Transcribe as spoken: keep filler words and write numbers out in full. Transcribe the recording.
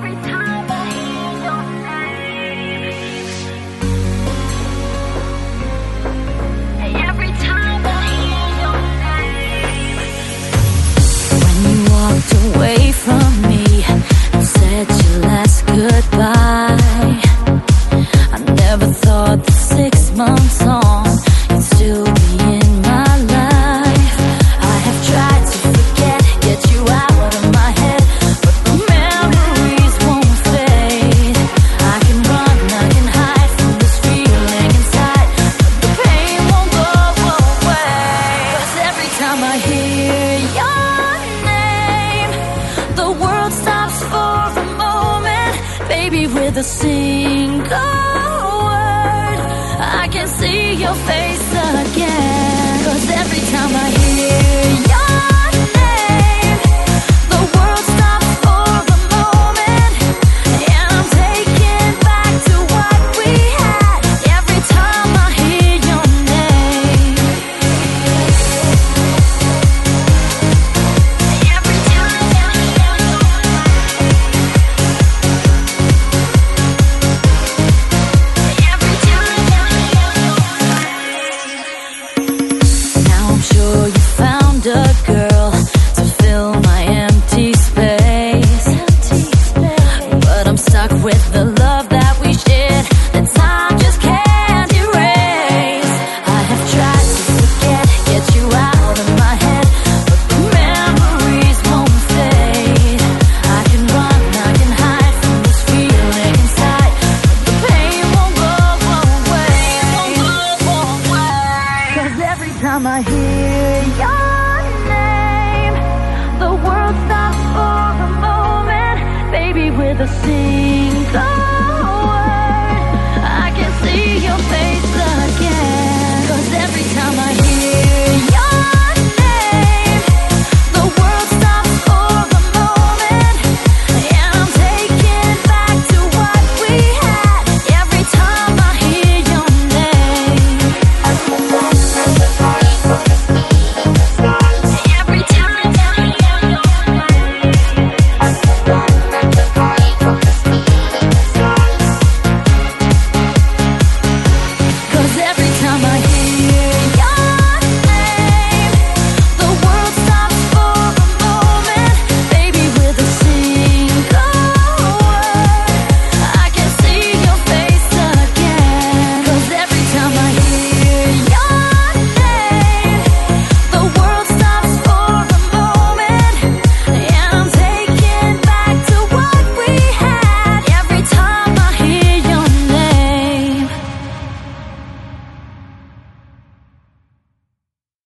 every time I hear your name, every time I hear your name. When you walked away from me and said your last goodbye, I never thought that six months on you'd still be in my life. I have tried to forget, get you out of my head, but the memories won't fade. I can run, I can hide from this feeling inside, but the pain won't go away. 'Cause every time I hear your name, the world stops for a moment. Baby, with a single word, I can see your face again. 'Cause every time I hear your